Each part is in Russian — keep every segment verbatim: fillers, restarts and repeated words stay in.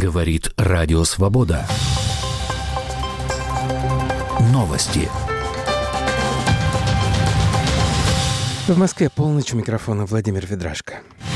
Говорит Радио Свобода. Новости. В Москве полночь, у микрофона Владимир Ведрашко.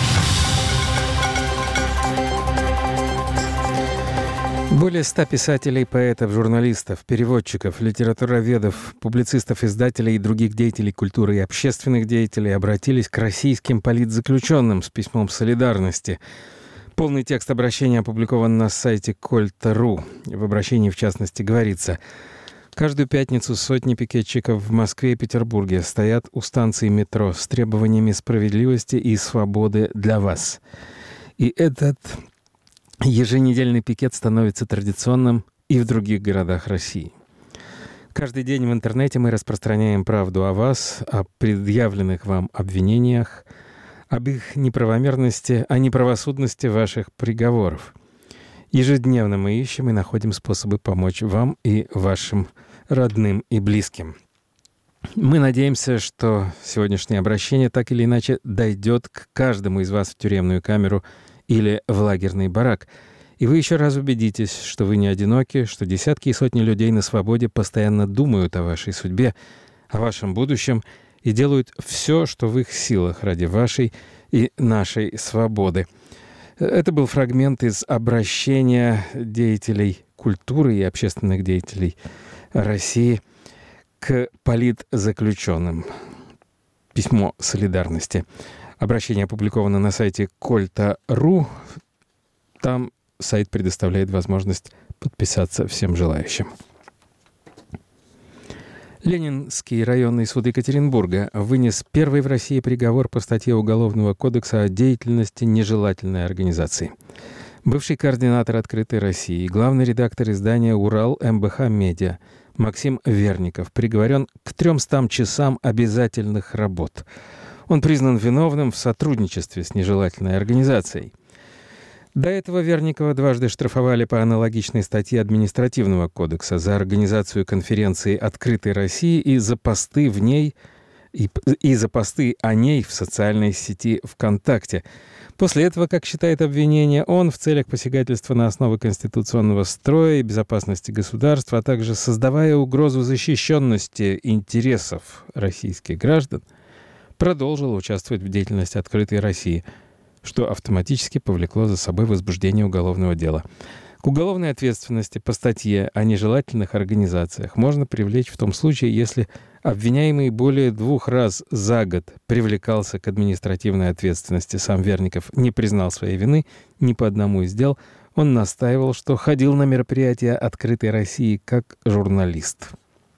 Более ста писателей, поэтов, журналистов, переводчиков, литературоведов, публицистов, издателей и других деятелей культуры и общественных деятелей обратились к российским политзаключенным с письмом солидарности. Полный текст обращения опубликован на сайте кольт точка ру. В обращении, в частности, говорится: каждую пятницу сотни пикетчиков в Москве и Петербурге стоят у станции метро с требованиями справедливости и свободы для вас. И этот еженедельный пикет становится традиционным и в других городах России. Каждый день в интернете мы распространяем правду о вас, о предъявленных вам обвинениях, об их неправомерности, о неправосудности ваших приговоров. Ежедневно мы ищем и находим способы помочь вам и вашим родным и близким. Мы надеемся, что сегодняшнее обращение так или иначе дойдет к каждому из вас в тюремную камеру или в лагерный барак, и вы еще раз убедитесь, что вы не одиноки, что десятки и сотни людей на свободе постоянно думают о вашей судьбе, о вашем будущем и делают все, что в их силах ради вашей и нашей свободы. Это был фрагмент из обращения деятелей культуры и общественных деятелей России к политзаключенным. Письмо солидарности. Обращение опубликовано на сайте кольт точка ру. Там сайт предоставляет возможность подписаться всем желающим. Ленинский районный суд Екатеринбурга вынес первый в России приговор по статье Уголовного кодекса о деятельности нежелательной организации. Бывший координатор «Открытой России» и главный редактор издания «Урал эм бэ ха Медиа» Максим Верников приговорен к трёмстам часам обязательных работ. Он признан виновным в сотрудничестве с нежелательной организацией. До этого Верникова дважды штрафовали по аналогичной статье Административного кодекса за организацию конференции «Открытой России» и за посты в ней и, и за посты о ней в социальной сети ВКонтакте. После этого, как считает обвинение, он в целях посягательства на основы конституционного строя и безопасности государства, а также создавая угрозу защищенности интересов российских граждан, продолжил участвовать в деятельности «Открытой России», что автоматически повлекло за собой возбуждение уголовного дела. К уголовной ответственности по статье о нежелательных организациях можно привлечь в том случае, если обвиняемый более двух раз за год привлекался к административной ответственности. Сам Верников не признал своей вины ни по одному из дел. Он настаивал, что ходил на мероприятия «Открытой России» как журналист.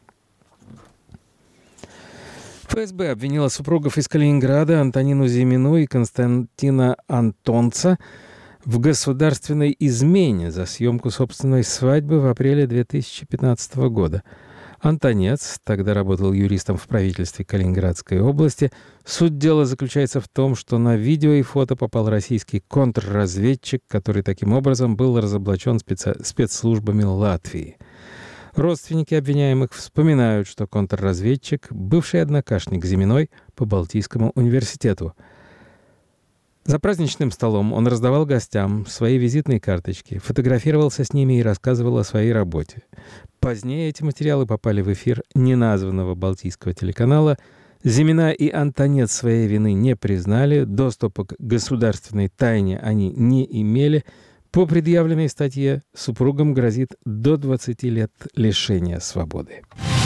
эф эс бэ обвинила супругов из Калининграда Антонину Зимину и Константина Антонца в государственной измене за съемку собственной свадьбы в апреле две тысячи пятнадцатого года. Антонец тогда работал юристом в правительстве Калининградской области. Суть дела заключается в том, что на видео и фото попал российский контрразведчик, который таким образом был разоблачен специ... спецслужбами Латвии. Родственники обвиняемых вспоминают, что контрразведчик — бывший однокашник Зиминой по Балтийскому университету. За праздничным столом он раздавал гостям свои визитные карточки, фотографировался с ними и рассказывал о своей работе. Позднее эти материалы попали в эфир неназванного балтийского телеканала. Зимина и Антонец своей вины не признали, доступа к государственной тайне они не имели. По предъявленной статье супругам грозит до двадцати лет лишения свободы.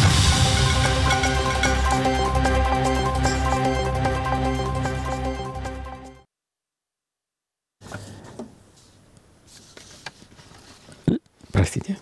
Простите.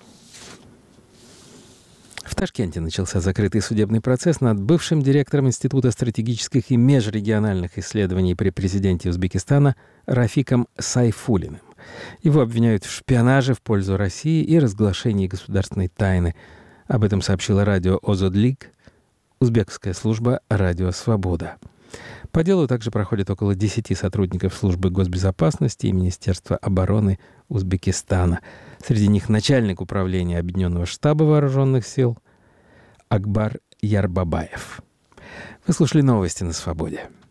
В Ташкенте начался закрытый судебный процесс над бывшим директором Института стратегических и межрегиональных исследований при президенте Узбекистана Рафиком Сайфуллиным. Его обвиняют в шпионаже в пользу России и разглашении государственной тайны. Об этом сообщила радио «Озодлик», узбекская служба «Радио Свобода». По делу также проходят около десяти сотрудников службы госбезопасности и Министерства обороны Узбекистана. Среди них начальник управления Объединенного штаба вооруженных сил Акбар Ярбабаев. Вы слушали новости на Свободе.